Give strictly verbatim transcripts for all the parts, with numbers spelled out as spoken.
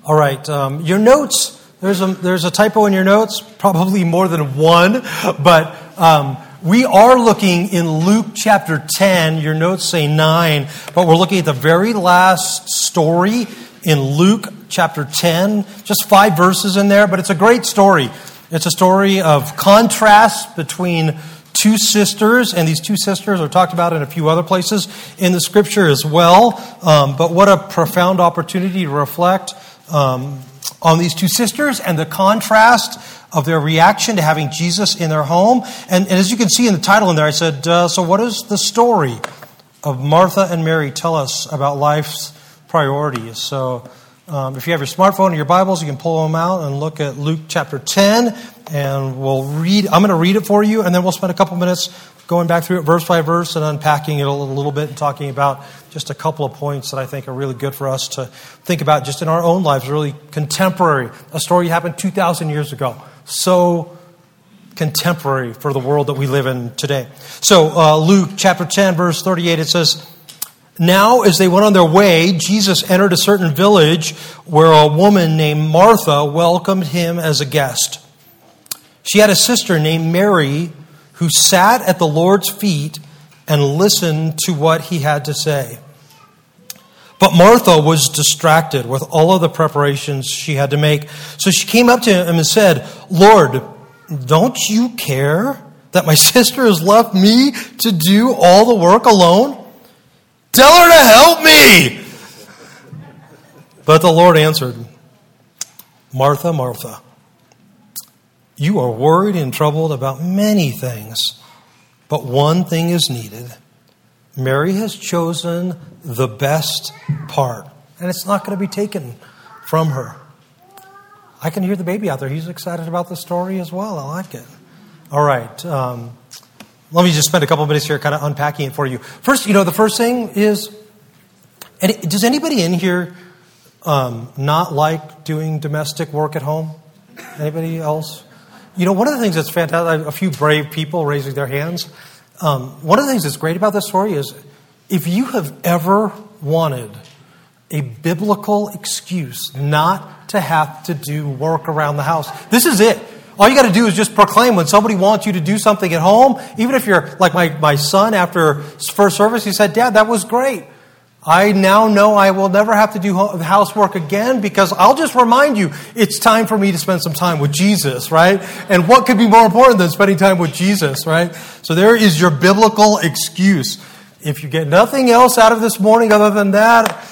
All right, um, your notes, there's a, there's a typo in your notes, probably more than one, but um, we are looking in Luke chapter ten. Your notes say nine, but we're looking at the very last story in Luke chapter ten. Just five verses in there, but it's a great story. It's a story of contrast between two sisters, and these two sisters are talked about in a few other places in the Scripture as well. Um, but what a profound opportunity to reflect um, on these two sisters and the contrast of their reaction to having Jesus in their home. And, and as you can see in the title in there, I said, uh, so what is the story of Martha and Mary tell us about life's priorities? So um, if you have your smartphone or your Bibles, you can pull them out and look at Luke chapter ten. And we'll read, I'm going to read it for you, and then we'll spend a couple minutes going back through it verse by verse and unpacking it a little, a little bit and talking about just a couple of points that I think are really good for us to think about just in our own lives, really contemporary. A story happened two thousand years ago. So contemporary for the world that we live in today. So uh, Luke chapter ten, verse thirty-eight, it says, "Now as they went on their way, Jesus entered a certain village where a woman named Martha welcomed him as a guest. She had a sister named Mary who sat at the Lord's feet and listened to what he had to say. But Martha was distracted with all of the preparations she had to make. So she came up to him and said, 'Lord, don't you care that my sister has left me to do all the work alone? Tell her to help me!' But the Lord answered, 'Martha, Martha, you are worried and troubled about many things, but one thing is needed. Mary has chosen the best part, and it's not going to be taken from her.'" I can hear the baby out there. He's excited about the story as well. I like it. All right. Um, let me just spend a couple minutes here kind of unpacking it for you. First, you know, the first thing is, does anybody in here um, not like doing domestic work at home? Anybody else? You know, one of the things that's fantastic, a few brave people raising their hands. Um, one of the things that's great about this story is if you have ever wanted a biblical excuse not to have to do work around the house, this is it. All you got to do is just proclaim when somebody wants you to do something at home. Even if you're like my, my son after first service, he said, "Dad, that was great. I now know I will never have to do housework again because I'll just remind you it's time for me to spend some time with Jesus," right? And what could be more important than spending time with Jesus, right? So there is your biblical excuse. If you get nothing else out of this morning other than that,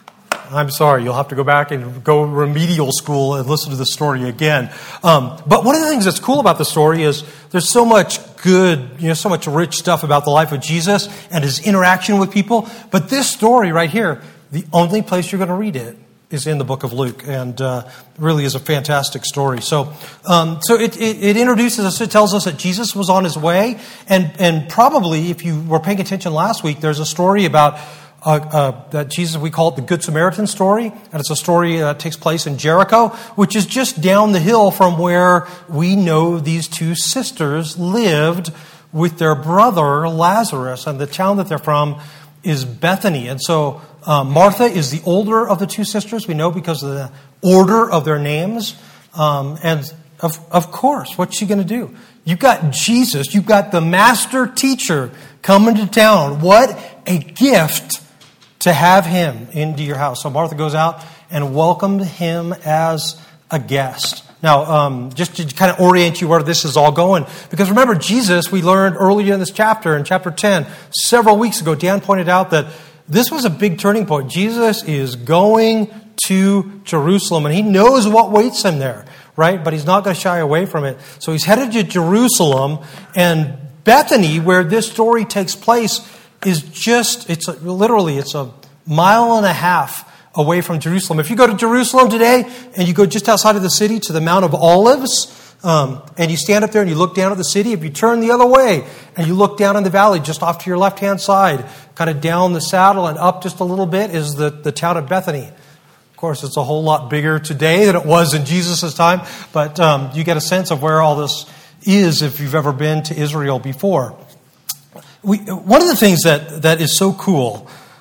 I'm sorry, you'll have to go back and go remedial school and listen to the story again. Um, but one of the things that's cool about the story is there's so much good, you know, so much rich stuff about the life of Jesus and his interaction with people. But this story right here, the only place you're going to read it is in the book of Luke, and uh, really is a fantastic story. So, um, so it, it, it introduces us, it tells us that Jesus was on his way, and and probably if you were paying attention last week, there's a story about Uh, uh, that Jesus, we call it the Good Samaritan story, and it's a story that takes place in Jericho, which is just down the hill from where we know these two sisters lived with their brother Lazarus, and the town that they're from is Bethany. And so uh, Martha is the older of the two sisters, we know because of the order of their names, um, and of, of course, what's she going to do? You've got Jesus, you've got the master teacher coming to town. What a gift to have him into your house. So Martha goes out and welcomed him as a guest. Now, um, just to kind of orient you where this is all going, because remember, Jesus, we learned earlier in this chapter, in chapter ten, several weeks ago, Dan pointed out that this was a big turning point. Jesus is going to Jerusalem, and he knows what waits him there, right? But he's not going to shy away from it. So he's headed to Jerusalem, and Bethany, where this story takes place, is just, it's a, literally, it's a mile and a half away from Jerusalem. If you go to Jerusalem today and you go just outside of the city to the Mount of Olives, um, and you stand up there and you look down at the city, if you turn the other way and you look down in the valley just off to your left-hand side, kind of down the saddle and up just a little bit is the, the town of Bethany. Of course, it's a whole lot bigger today than it was in Jesus' time, but um, you get a sense of where all this is if you've ever been to Israel before. We, one of the things that, that is so cool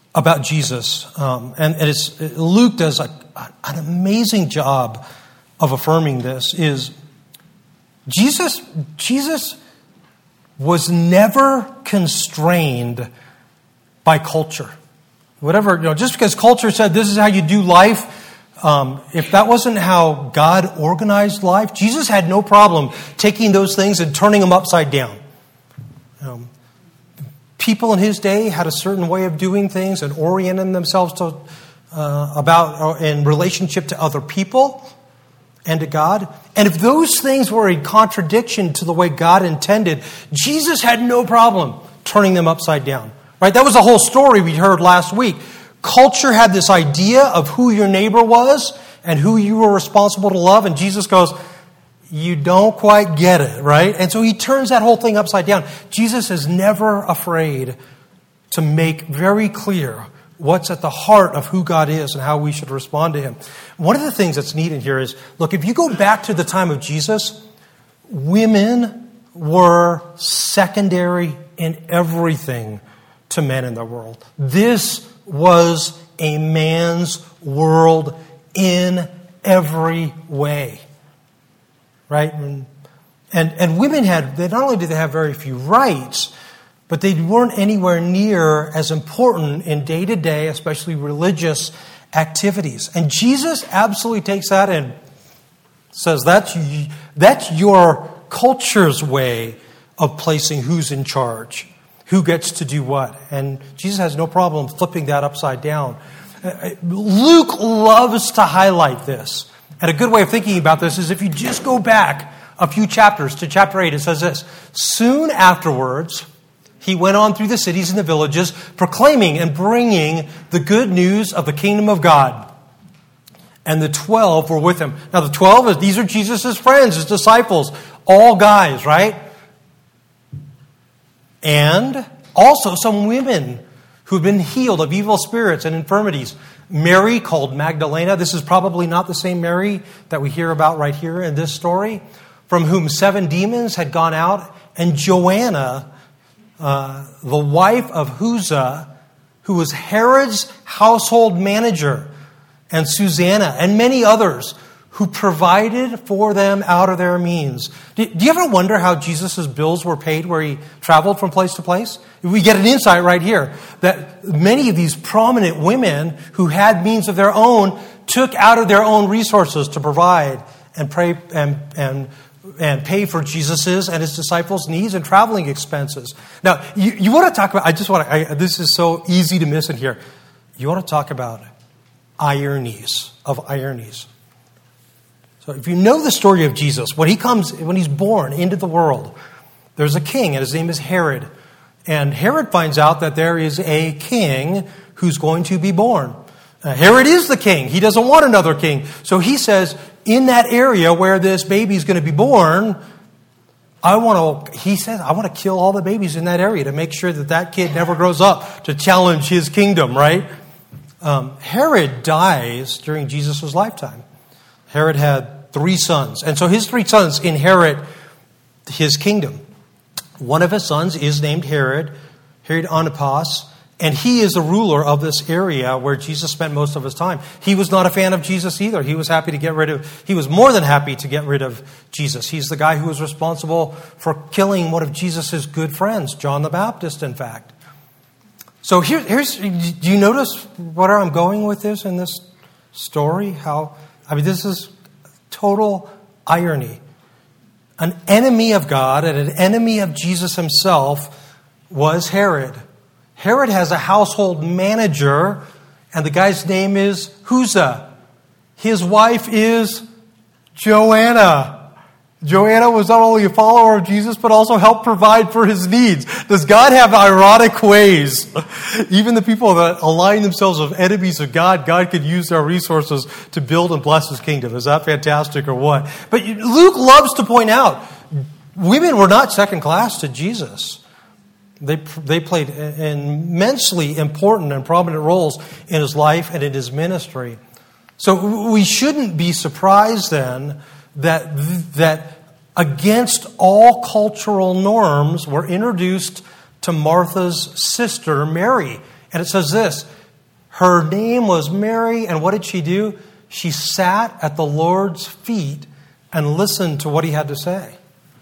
about Jesus, um, and, and it's, Luke does a, an amazing job of affirming this, is Jesus, Jesus was never constrained by culture. Whatever, you know, just because culture said this is how you do life, um, if that wasn't how God organized life, Jesus had no problem taking those things and turning them upside down. Um, people in his day had a certain way of doing things and orienting themselves to uh, about uh, in relationship to other people and to God. And if those things were a contradiction to the way God intended, Jesus had no problem turning them upside down. Right? That was the whole story we heard last week. Culture had this idea of who your neighbor was and who you were responsible to love. And Jesus goes, you don't quite get it, right? And so he turns that whole thing upside down. Jesus is never afraid to make very clear what's at the heart of who God is and how we should respond to him. One of the things that's neat in here is, look, if you go back to the time of Jesus, women were secondary in everything to men in the world. This was a man's world in every way. Right? And, and, and women had, they not only did they have very few rights, but they weren't anywhere near as important in day-to-day, especially religious activities. And Jesus absolutely takes that and says that's, that's your culture's way of placing who's in charge. Who gets to do what? And Jesus has no problem flipping that upside down. Luke loves to highlight this. And a good way of thinking about this is if you just go back a few chapters to chapter eight, it says this. Soon afterwards, he went on through the cities and the villages, proclaiming and bringing the good news of the kingdom of God. And the twelve were with him. Now the twelve, these are Jesus' friends, his disciples, all guys, right? And also some women who've been healed of evil spirits and infirmities. Mary, called Magdalena, this is probably not the same Mary that we hear about right here in this story, from whom seven demons had gone out, and Joanna, uh, the wife of Chuza, who was Herod's household manager, and Susanna, and many others who provided for them out of their means. Do you ever wonder how Jesus' bills were paid where he traveled from place to place? We get an insight right here that many of these prominent women who had means of their own took out of their own resources to provide and pray and and and pay for Jesus's and his disciples' needs and traveling expenses. Now, you, you want to talk about, I just want to, I, this is so easy to miss it here. You want to talk about ironies of ironies. So if you know the story of Jesus, when he comes, when he's born into the world, there's a king and his name is Herod. And Herod finds out that there is a king who's going to be born. Uh, Herod is the king. He doesn't want another king. So he says, in that area where this baby is going to be born, I want to, he says, I want to kill all the babies in that area to make sure that that kid never grows up to challenge his kingdom, right? Um, Herod dies during Jesus' lifetime. Herod had three sons. And so his three sons inherit his kingdom. One of his sons is named Herod, Herod Antipas, and he is the ruler of this area where Jesus spent most of his time. He was not a fan of Jesus either. He was happy to get rid of, he was more than happy to get rid of Jesus. He's the guy who was responsible for killing one of Jesus' good friends, John the Baptist, in fact. So here, here's, do you notice where I'm going with this in this story? How, I mean, this is total irony. An enemy of God and an enemy of Jesus himself was Herod. Herod has a household manager, and the guy's name is Chuza. His wife is Joanna. Joanna was not only a follower of Jesus, but also helped provide for his needs. Does God have ironic ways? Even the people that align themselves with enemies of God, God could use their resources to build and bless his kingdom. Is that fantastic or what? But Luke loves to point out, women were not second class to Jesus. They they played immensely important and prominent roles in his life and in his ministry. So we shouldn't be surprised then that that against all cultural norms were introduced to Martha's sister, Mary. And it says this, Her name was Mary, and what did she do? She sat at the Lord's feet and listened to what he had to say.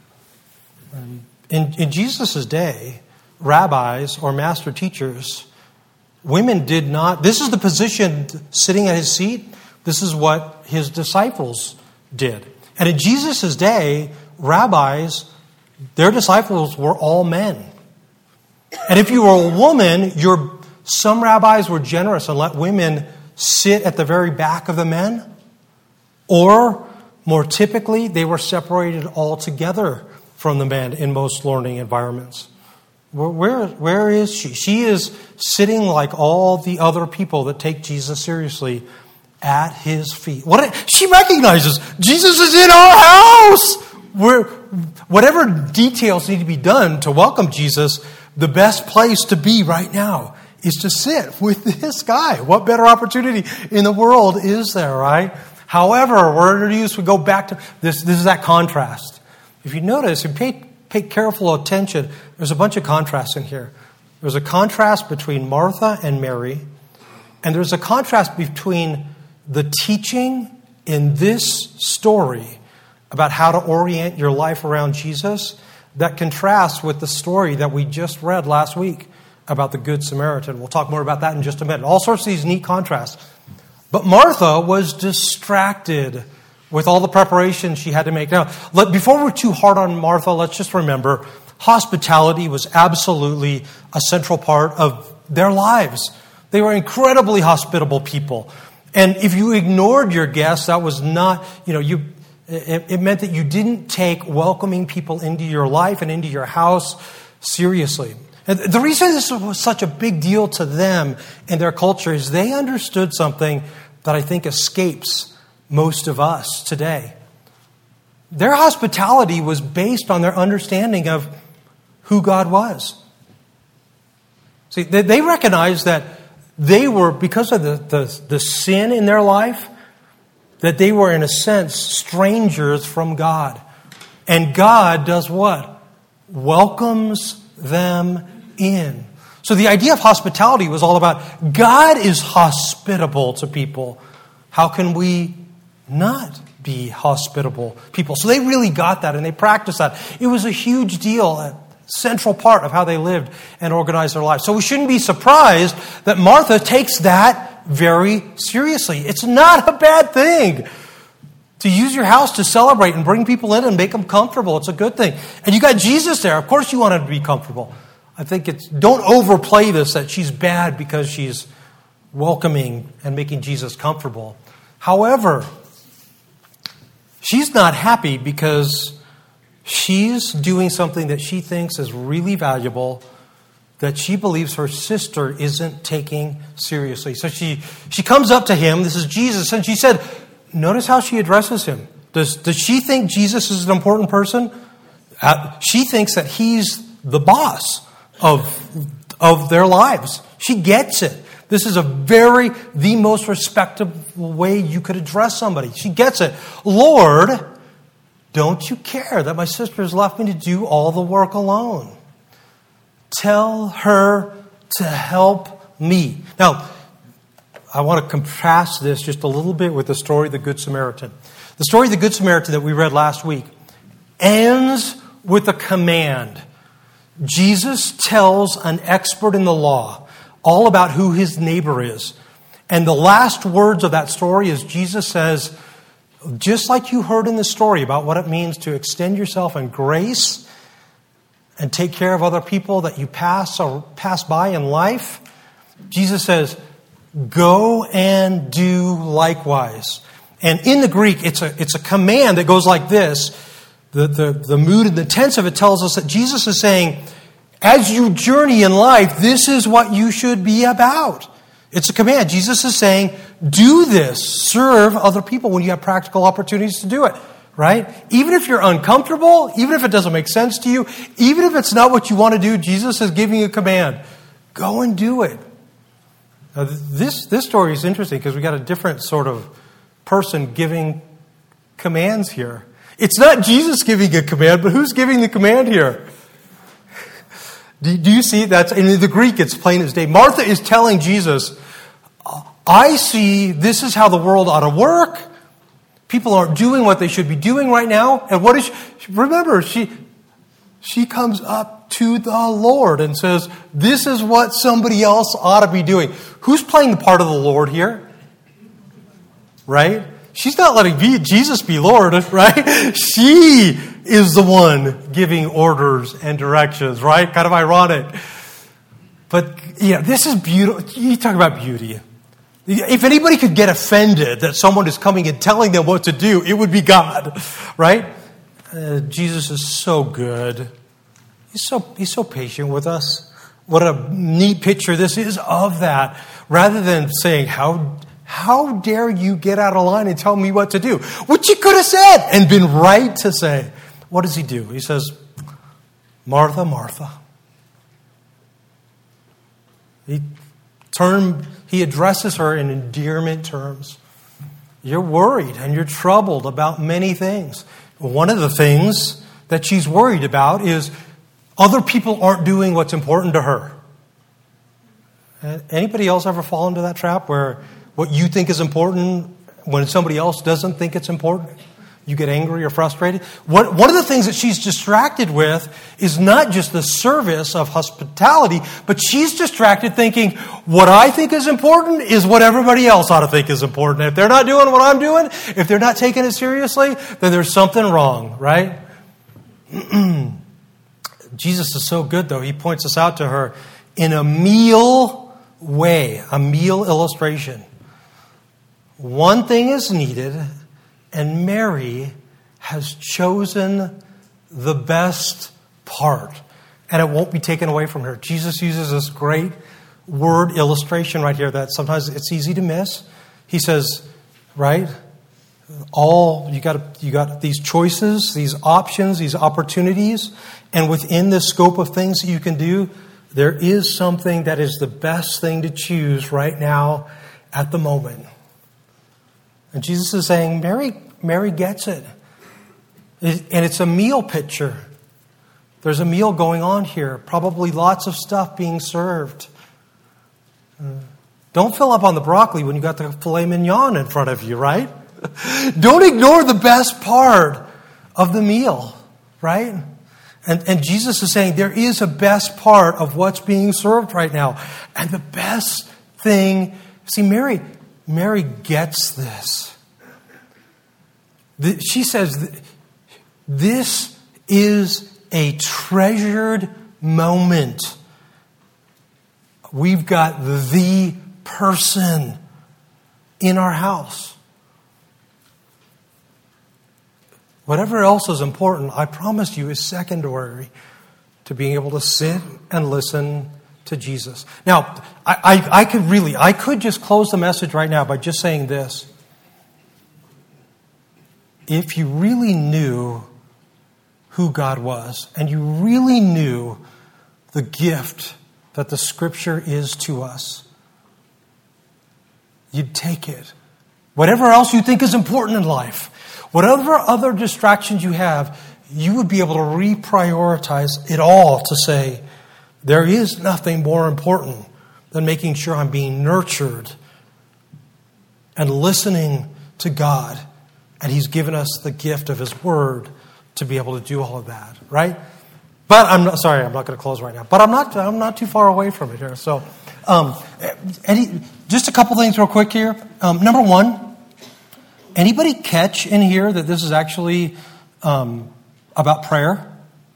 In, in Jesus' day, rabbis or master teachers, women did not, this is the position sitting at his seat. This is what his disciples did. And in Jesus' day, rabbis, their disciples were all men. And if you were a woman, your, some rabbis were generous and let women sit at the very back of the men. Or, more typically, they were separated altogether from the men in most learning environments. Where, where, where is she? She is sitting like all the other people that take Jesus seriously at his feet. What she recognizes, Jesus is in our house. We're, whatever details need to be done to welcome Jesus, the best place to be right now is to sit with this guy. What better opportunity in the world is there, right? However, we're introduced, we go back to this, this is that contrast. If you notice, if you pay, pay careful attention, there's a bunch of contrasts in here. There's a contrast between Martha and Mary, and there's a contrast between the teaching in this story about how to orient your life around Jesus that contrasts with the story that we just read last week about the Good Samaritan. We'll talk more about that in just a minute. All sorts of these neat contrasts. But Martha was distracted with all the preparation she had to make. Now, let, before we're too hard on Martha, let's just remember hospitality was absolutely a central part of their lives. They were incredibly hospitable people. And if you ignored your guests, that was not, you know, you. It, it meant that you didn't take welcoming people into your life and into your house seriously. And the reason this was such a big deal to them and their culture is they understood something that I think escapes most of us today. Their hospitality was based on their understanding of who God was. See, they, they recognized that they were, because of the, the, the sin in their life, that they were, in a sense, strangers from God. And God does what? Welcomes them in. So the idea of hospitality was all about God is hospitable to people. How can we not be hospitable people? So they really got that and they practiced that. It was a huge deal, a central part of how they lived and organized their lives. So we shouldn't be surprised that Martha takes that very seriously. It's not a bad thing to use your house to celebrate and bring people in and make them comfortable. It's a good thing. And you got Jesus there. Of course you want him to be comfortable. I think it's, don't overplay this that she's bad because she's welcoming and making Jesus comfortable. However, she's not happy because she's doing something that she thinks is really valuable that she believes her sister isn't taking seriously. So she, she comes up to him, this is Jesus, and she said, notice how she addresses him. Does, does she think Jesus is an important person? Uh, she thinks that he's the boss of, of their lives. She gets it. This is a very, the most respectable way you could address somebody. She gets it. Lord, don't you care that my sister has left me to do all the work alone? Tell her to help me. Now, I want to contrast this just a little bit with the story of the Good Samaritan. The story of the Good Samaritan that we read last week ends with a command. Jesus tells an expert in the law all about who his neighbor is. And the last words of that story is Jesus says, just like you heard in the story about what it means to extend yourself in grace and take care of other people that you pass or pass by in life, Jesus says, go and do likewise. And in the Greek, it's a, it's a command that goes like this. The, the, the mood and the tense of it tells us that Jesus is saying, as you journey in life, this is what you should be about. It's a command. Jesus is saying, do this. Serve other people when you have practical opportunities to do it. Right? Even if you're uncomfortable, even if it doesn't make sense to you, even if it's not what you want to do, Jesus is giving you a command. Go and do it. Now, this, this story is interesting because we got a different sort of person giving commands here. It's not Jesus giving a command, but who's giving the command here? Do, do you see? That's in the Greek, it's plain as day. Martha is telling Jesus, I see this is how the world ought to work. People aren't doing what they should be doing right now. And what is she? Remember, she, she comes up to the Lord and says, this is what somebody else ought to be doing. Who's playing the part of the Lord here? Right? She's not letting Jesus be Lord, right? She is the one giving orders and directions, right? Kind of ironic. But, yeah, this is beautiful. You talk about beauty. If anybody could get offended that someone is coming and telling them what to do, it would be God, right? Uh, Jesus is so good. He's so he's so patient with us. What a neat picture this is of that. Rather than saying, how, how dare you get out of line and tell me what to do? Which you could have said and been right to say. What does he do? He says, Martha, Martha. He turned... He addresses her in endearment terms. You're worried and you're troubled about many things. One of the things that she's worried about is other people aren't doing what's important to her. Anybody else ever fall into that trap where what you think is important when somebody else doesn't think it's important? You get angry or frustrated. One, one of the things that she's distracted with is not just the service of hospitality, but she's distracted thinking, what I think is important is what everybody else ought to think is important. If they're not doing what I'm doing, if they're not taking it seriously, then there's something wrong, right? Jesus is so good, though. He points us out to her in a meal way, a meal illustration. One thing is needed, and Mary has chosen the best part, and it won't be taken away from her. Jesus uses this great word illustration right here that sometimes it's easy to miss. He says, right, all you got you got these choices, these options, these opportunities, and within the scope of things that you can do, there is something that is the best thing to choose right now at the moment. And Jesus is saying, Mary, Mary gets it. And it's a meal picture. There's a meal going on here. Probably lots of stuff being served. Don't fill up on the broccoli when you got the filet mignon in front of you, right? Don't ignore the best part of the meal, right? And, and Jesus is saying there is a best part of what's being served right now. And the best thing, see, Mary... Mary gets this. She says, this is a treasured moment. We've got the person in our house. Whatever else is important, I promise you, is secondary to being able to sit and listen to Jesus. Now, I, I, I could really, I could just close the message right now by just saying this. If you really knew who God was, and you really knew the gift that the Scripture is to us, you'd take it. Whatever else you think is important in life, whatever other distractions you have, you would be able to reprioritize it all to say, there is nothing more important than making sure I'm being nurtured and listening to God. And He's given us the gift of His Word to be able to do all of that, right? But I'm not, sorry, I'm not going to close right now. But I'm not, I'm not too far away from it here. So, um, any, just a couple things real quick here. Um, number one, anybody catch in here that this is actually um, about prayer?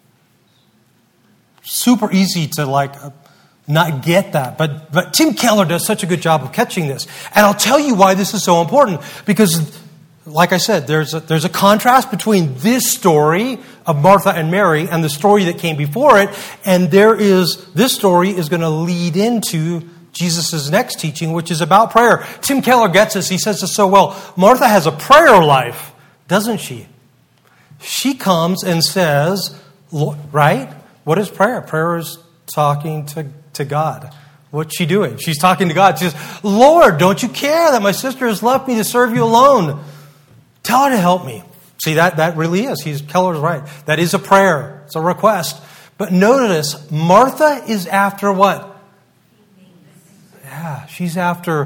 Super easy to like not get that. But but Tim Keller does such a good job of catching this. And I'll tell you why this is so important. Because, like I said, there's a, there's a contrast between this story of Martha and Mary and the story that came before it. And there is, this story is going to lead into Jesus' next teaching, which is about prayer. Tim Keller gets this. He says this so well. Martha has a prayer life, doesn't she? She comes and says, right? What is prayer? Prayer is talking to, to God. What's she doing? She's talking to God. She says, Lord, don't you care that my sister has left me to serve you alone? Tell her to help me. See, that, that really is. He's, Keller's right. That is a prayer. It's a request. But notice, Martha is after what? Yeah, she's after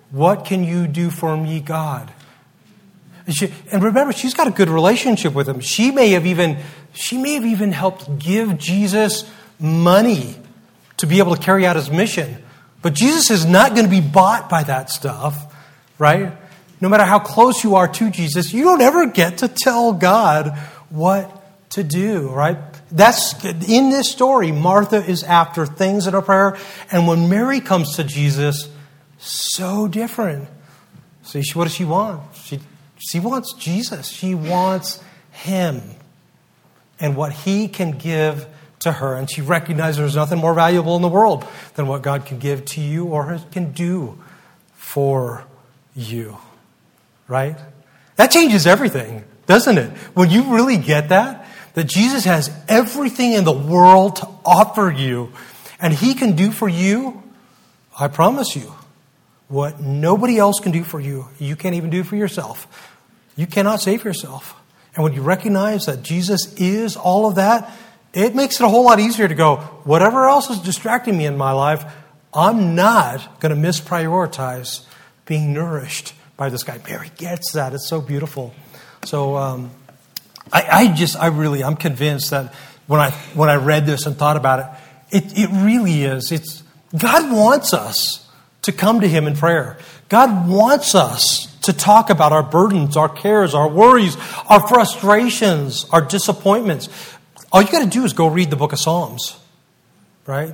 what can you do for me, God? And, she, and remember, she's got a good relationship with him. She may have even, she may have even helped give Jesus money to be able to carry out his mission. But Jesus is not going to be bought by that stuff, right? No matter how close you are to Jesus, you don't ever get to tell God what to do, right? That's in this story. Martha is after things in her prayer. And when Mary comes to Jesus, so different. See, what does she want? She, she wants Jesus. She wants him and what he can give to her. And she recognizes there's nothing more valuable in the world than what God can give to you or can do for you. Right? That changes everything, doesn't it? When you really get that, that Jesus has everything in the world to offer you, and he can do for you, I promise you, what nobody else can do for you, you can't even do for yourself. You cannot save yourself. And when you recognize that Jesus is all of that, it makes it a whole lot easier to go, whatever else is distracting me in my life, I'm not going to misprioritize being nourished by this guy. Mary gets that. It's so beautiful. So um, I, I just, I really, I'm convinced that when I when I read this and thought about it, it, it really is. It's God wants us to come to him in prayer. God wants us to talk about our burdens, our cares, our worries, our frustrations, our disappointments. All you got to do is go read the book of Psalms, right?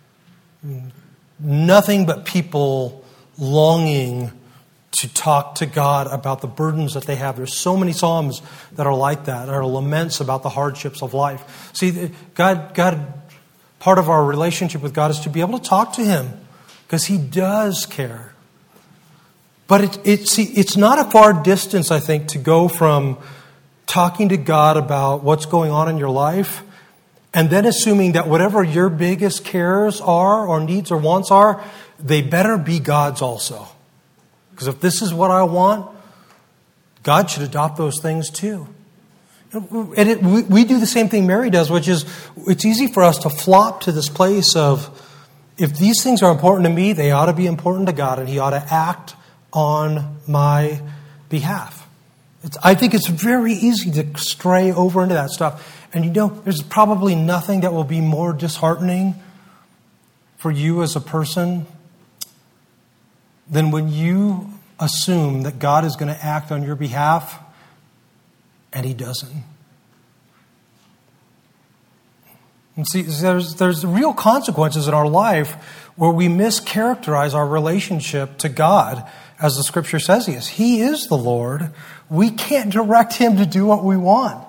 Nothing but people longing to talk to God about the burdens that they have. There's so many Psalms that are like that, are laments about the hardships of life. See, God, God, part of our relationship with God is to be able to talk to him because he does care. But it, it, see, it's not a far distance, I think, to go from talking to God about what's going on in your life and then assuming that whatever your biggest cares are or needs or wants are, they better be God's also. Because if this is what I want, God should adopt those things too. And it, we, we do the same thing Mary does, which is it's easy for us to flop to this place of, if these things are important to me, they ought to be important to God, and he ought to act on my behalf. It's, I think it's very easy to stray over into that stuff. And you know, there's probably nothing that will be more disheartening for you as a person than when you assume that God is going to act on your behalf and he doesn't. And see, there's, there's real consequences in our life where we mischaracterize our relationship to God as the scripture says he is. He is the Lord. We can't direct him to do what we want.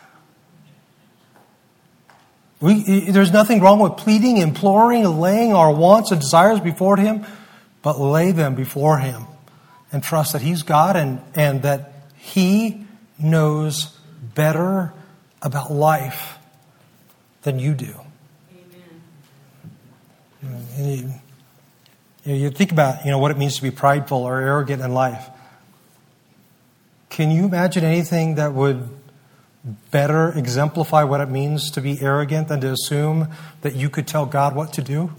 We, there's nothing wrong with pleading, imploring, and laying our wants and desires before him, but lay them before him and trust that he's God and, and that he knows better about life than you do. Amen. And you, you, know, you think about, you know, what it means to be prideful or arrogant in life. Can you imagine anything that would better exemplify what it means to be arrogant than to assume that you could tell God what to do?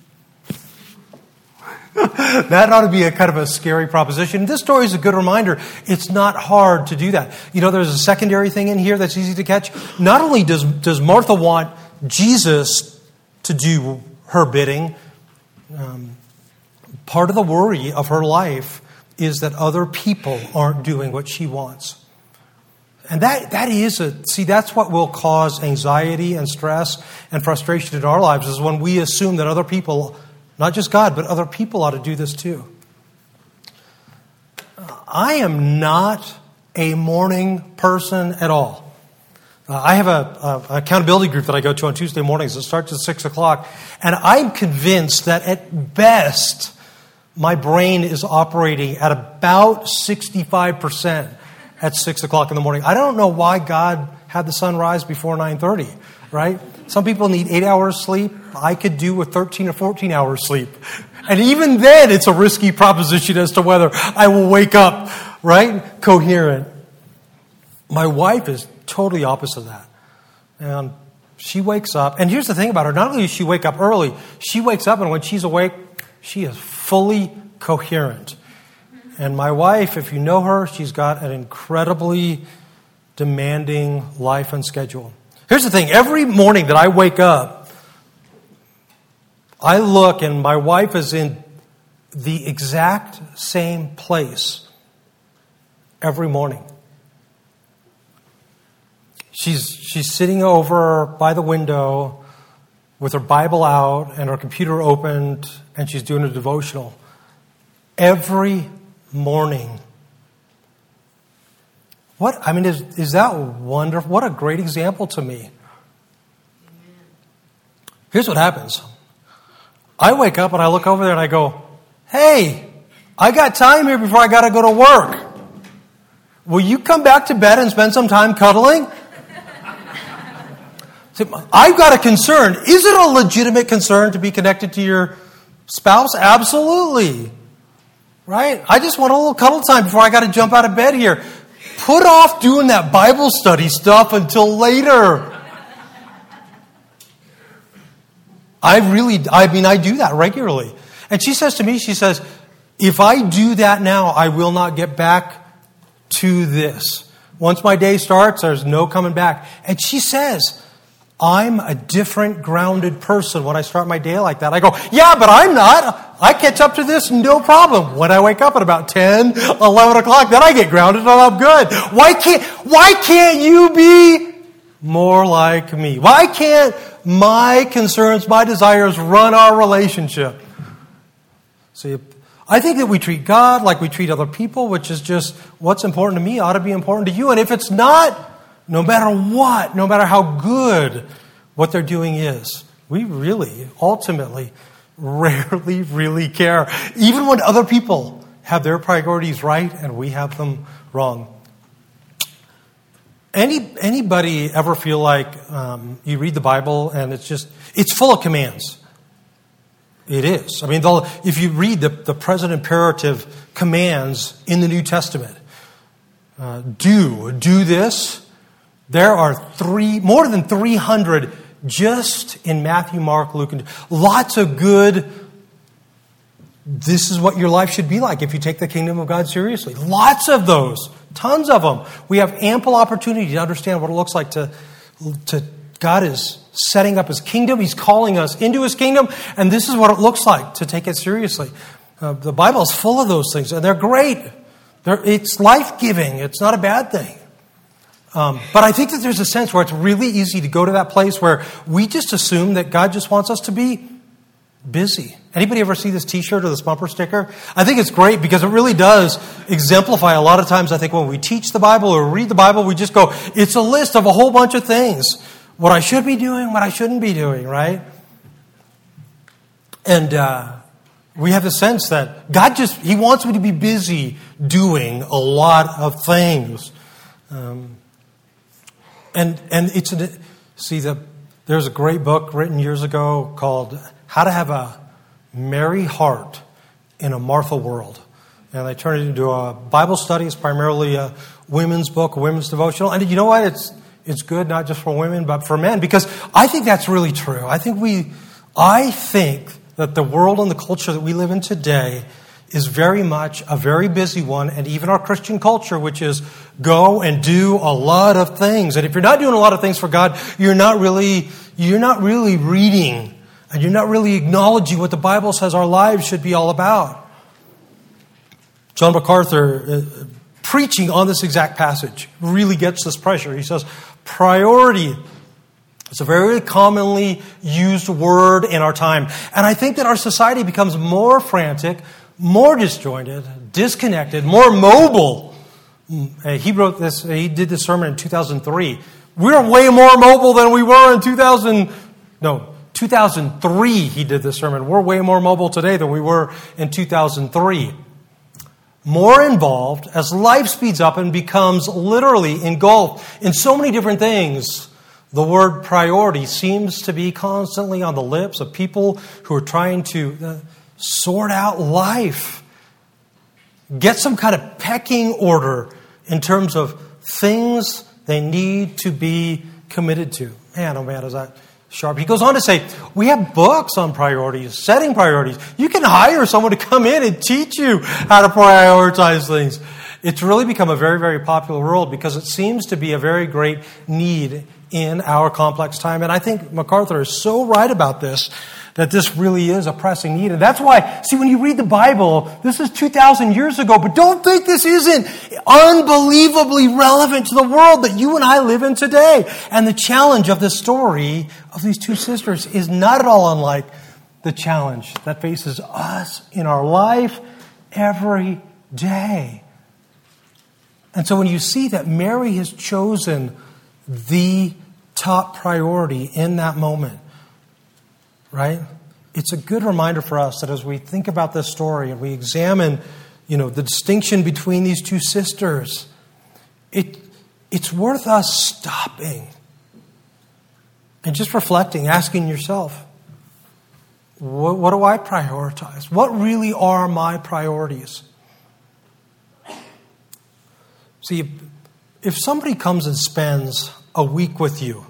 That ought to be a kind of a scary proposition. This story is a good reminder. It's not hard to do that. You know, there's a secondary thing in here that's easy to catch. Not only does, does Martha want Jesus to do her bidding, um, part of the worry of her life is that other people aren't doing what she wants. And that, that is a, see, that's what will cause anxiety and stress and frustration in our lives, is when we assume that other people, not just God, but other people ought to do this too. I am not a morning person at all. Uh, I have a, a accountability group that I go to on Tuesday mornings. It starts at six o'clock. And I'm convinced that at best, my brain is operating at about sixty-five percent at six o'clock in the morning. I don't know why God had the sun rise before nine thirty, right? Some people need eight hours sleep. I could do with thirteen or fourteen hours sleep. And even then, it's a risky proposition as to whether I will wake up, right, coherent. My wife is totally opposite of that. And she wakes up, and here's the thing about her. Not only does she wake up early, she wakes up, and when she's awake, she is fully coherent. And my wife, if you know her, she's got an incredibly demanding life and schedule. Here's the thing. Every morning that I wake up, I look and my wife is in the exact same place every morning. She's, she's sitting over by the window with her Bible out and her computer opened, and she's doing a devotional. Every morning. What, I mean, is, is that wonderful? What a great example to me. Here's what happens. I wake up and I look over there and I go, hey, I got time here before I got to go to work. Will you come back to bed and spend some time cuddling? See, I've got a concern. Is it a legitimate concern to be connected to your spouse? Absolutely. Right? I just want a little cuddle time before I got to jump out of bed here. Put off doing that Bible study stuff until later. I really, I mean, I do that regularly. And she says to me, she says, if I do that now, I will not get back to this. Once my day starts, there's no coming back. And she says, I'm a different grounded person when I start my day like that. I go, yeah, but I'm not. I catch up to this, no problem. When I wake up at about ten, eleven o'clock, then I get grounded and I'm good. Why can't, why can't you be more like me? Why can't my concerns, my desires run our relationship? See, I think that we treat God like we treat other people, which is just what's important to me ought to be important to you. And if it's not, no matter what, no matter how good what they're doing is, we really, ultimately, rarely really care. Even when other people have their priorities right and we have them wrong. Any anybody ever feel like um, you read the Bible and it's just, it's full of commands? It is. I mean, if you read the, the present imperative commands in the New Testament, uh, do, do this. There are three, more than three hundred just in Matthew, Mark, Luke, and lots of good. This is what your life should be like if you take the kingdom of God seriously. Lots of those. Tons of them. We have ample opportunity to understand what it looks like to, to God is setting up His kingdom. He's calling us into His kingdom. And this is what it looks like to take it seriously. Uh, the Bible is full of those things. And they're great. They're, it's life-giving. It's not a bad thing. Um, but I think that there's a sense where it's really easy to go to that place where we just assume that God just wants us to be busy. Anybody ever see this T-shirt or this bumper sticker? I think it's great because it really does exemplify a lot of times. I think when we teach the Bible or read the Bible, we just go, it's a list of a whole bunch of things. What I should be doing, what I shouldn't be doing, right? And uh, we have the sense that God just, He wants me to be busy doing a lot of things. Um, and and it's, an, see, the, there's a great book written years ago called How to Have a Merry Heart in a Martha World. And they turned it into a Bible study. It's primarily a women's book, a women's devotional. And you know what? It's it's good not just for women, but for men. Because I think that's really true. I think we, I think that the world and the culture that we live in today is very much a very busy one. And even our Christian culture, which is go and do a lot of things. And if you're not doing a lot of things for God, you're not really, you're not really reading. And you're not really acknowledging what the Bible says our lives should be all about. John MacArthur, uh, preaching on this exact passage, really gets this pressure. He says, priority is a very commonly used word in our time. And I think that our society becomes more frantic, more disjointed, disconnected, more mobile. Uh, he wrote this, he did this sermon in two thousand three. We're way more mobile than we were in two thousand, no, two thousand three he did this sermon. We're way more mobile today than we were in two thousand three. More involved as life speeds up and becomes literally engulfed in so many different things. The word priority seems to be constantly on the lips of people who are trying to uh, sort out life. Get some kind of pecking order in terms of things they need to be committed to. Man, oh man, is that sharp. He goes on to say, we have books on priorities, setting priorities. You can hire someone to come in and teach you how to prioritize things. It's really become a very, very popular world because it seems to be a very great need in our complex time. And I think MacArthur is so right about this, that this really is a pressing need. And that's why, see, when you read the Bible, this is two thousand years ago, but don't think this isn't unbelievably relevant to the world that you and I live in today. And the challenge of this story of these two sisters is not at all unlike the challenge that faces us in our life every day. And so when you see that Mary has chosen the top priority in that moment, right? It's a good reminder for us that as we think about this story and we examine, you know, the distinction between these two sisters, it it's worth us stopping and just reflecting, asking yourself, what, what do I prioritize? What really are my priorities? See, if somebody comes and spends a week with you,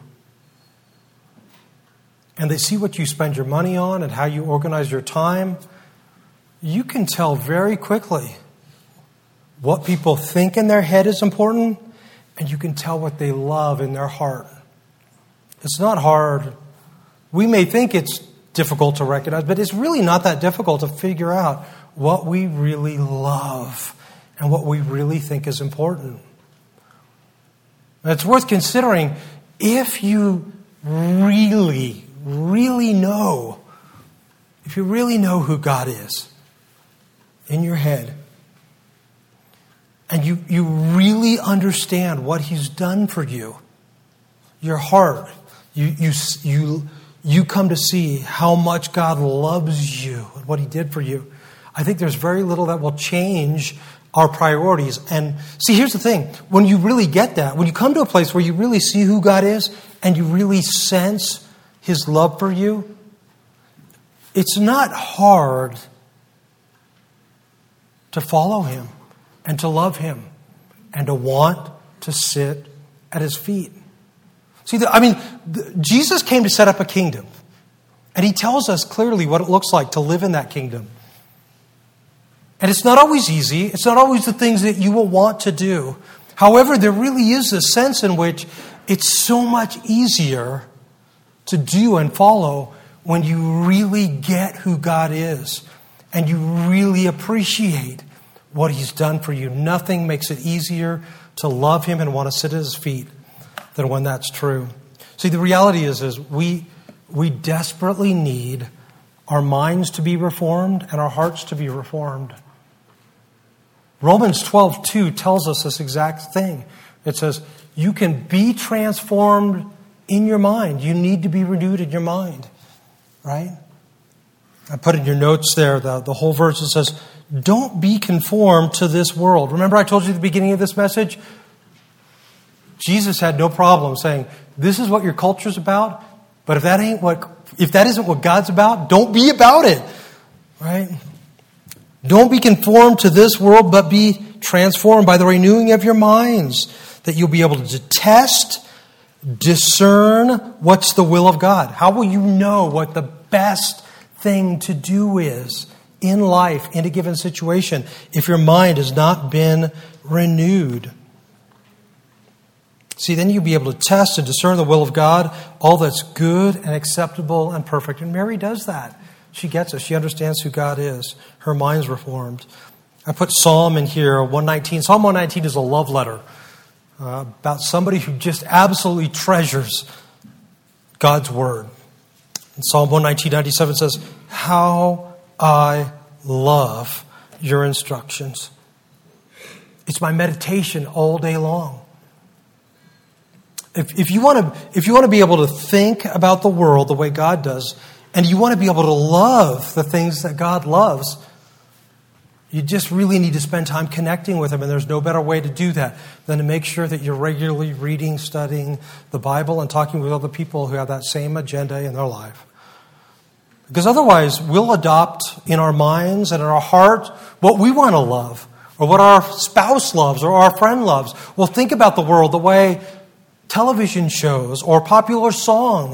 and they see what you spend your money on and how you organize your time, you can tell very quickly what people think in their head is important, and you can tell what they love in their heart. It's not hard. We may think it's difficult to recognize, but it's really not that difficult to figure out what we really love and what we really think is important. And it's worth considering if you really really know, if you really know who God is in your head, and you, you really understand what He's done for you, your heart, you, you, you, you come to see how much God loves you and what He did for you, I think there's very little that will change our priorities. And see, here's the thing. When you really get that, when you come to a place where you really see who God is and you really sense His love for you, it's not hard to follow Him and to love Him and to want to sit at His feet. See, the, I mean, the, Jesus came to set up a kingdom, and He tells us clearly what it looks like to live in that kingdom. And it's not always easy. It's not always the things that you will want to do. However, there really is a sense in which it's so much easier to do and follow when you really get who God is and you really appreciate what He's done for you. Nothing makes it easier to love Him and want to sit at His feet than when that's true. See, the reality is, is we, we desperately need our minds to be reformed and our hearts to be reformed. Romans twelve two tells us this exact thing. It says, you can be transformed in your mind. You need to be renewed in your mind. Right? I put in your notes there the, the whole verse. It says, don't be conformed to this world. Remember I told you at the beginning of this message? Jesus had no problem saying, this is what your culture's about, but if that ain't what, if that isn't what God's about, don't be about it. Right? Don't be conformed to this world, but be transformed by the renewing of your minds, that you'll be able to test, discern what's the will of God. How will you know what the best thing to do is in life, in a given situation, if your mind has not been renewed? See, then you'll be able to test and discern the will of God, all that's good and acceptable and perfect. And Mary does that. She gets it. She understands who God is. Her mind's reformed. I put Psalm in here, one nineteen. Psalm one nineteen is a love letter uh, about somebody who just absolutely treasures God's word. And Psalm one nineteen, ninety-seven says, how I love your instructions. It's my meditation all day long. If, if you want to, if you want to be able to think about the world the way God does, and you want to be able to love the things that God loves, you just really need to spend time connecting with Him. And there's no better way to do that than to make sure that you're regularly reading, studying the Bible, and talking with other people who have that same agenda in their life. Because otherwise, we'll adopt in our minds and in our heart what we want to love, or what our spouse loves, or our friend loves. We'll think about the world the way television shows, or popular songs,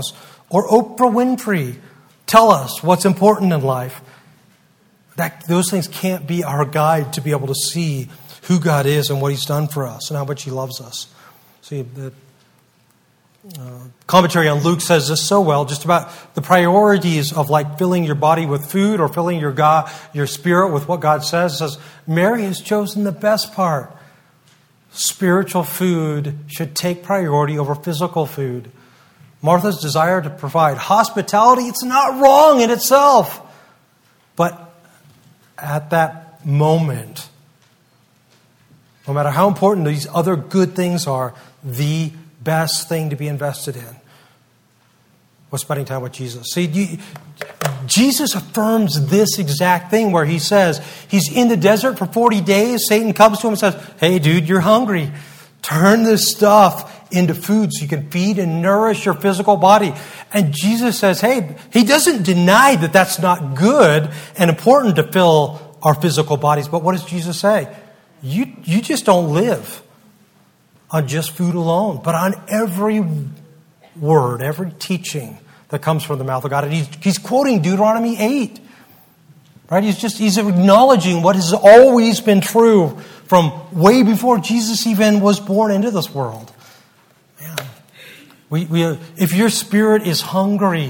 or Oprah Winfrey tell us what's important in life. That those things can't be our guide to be able to see who God is and what He's done for us and how much He loves us. See, the uh, commentary on Luke says this so well, just about the priorities of like filling your body with food or filling your God, your spirit with what God says. It says, Mary has chosen the best part. Spiritual food should take priority over physical food. Martha's desire to provide hospitality, it's not wrong in itself. But at that moment, no matter how important these other good things are, the best thing to be invested in was spending time with Jesus. See, you, Jesus affirms this exact thing where He says, He's in the desert for forty days. Satan comes to Him and says, hey, dude, you're hungry. Turn this stuff into food so you can feed and nourish your physical body. And Jesus says, hey, He doesn't deny that that's not good and important to fill our physical bodies. But what does Jesus say? You, you just don't live on just food alone, but on every word, every teaching that comes from the mouth of God. And he's, he's quoting Deuteronomy eight. Right? He's just, he's acknowledging what has always been true from way before Jesus even was born into this world. Man, we, we, if your spirit is hungry,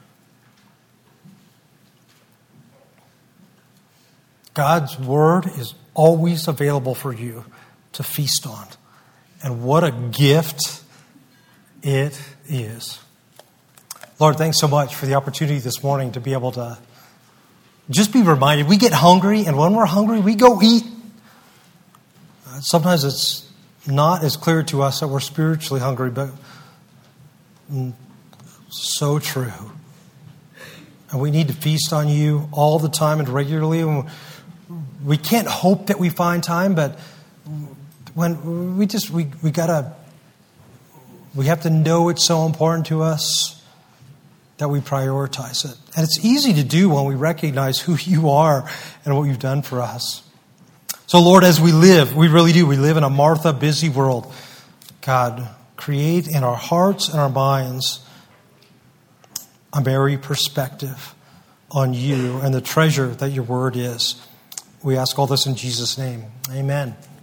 God's word is always available for you to feast on. And what a gift it is. Lord, thanks so much for the opportunity this morning to be able to just be reminded. We get hungry, and when we're hungry, we go eat. Sometimes it's not as clear to us that we're spiritually hungry, but so true. And we need to feast on you all the time and regularly. We can't hope that we find time, but when we just, we, we gotta, we have to know it's so important to us that we prioritize it. And it's easy to do when we recognize who you are and what you've done for us. So Lord, as we live, we really do, we live in a Martha busy world. God, create in our hearts and our minds a Mary perspective on you and the treasure that your word is. We ask all this in Jesus' name. Amen.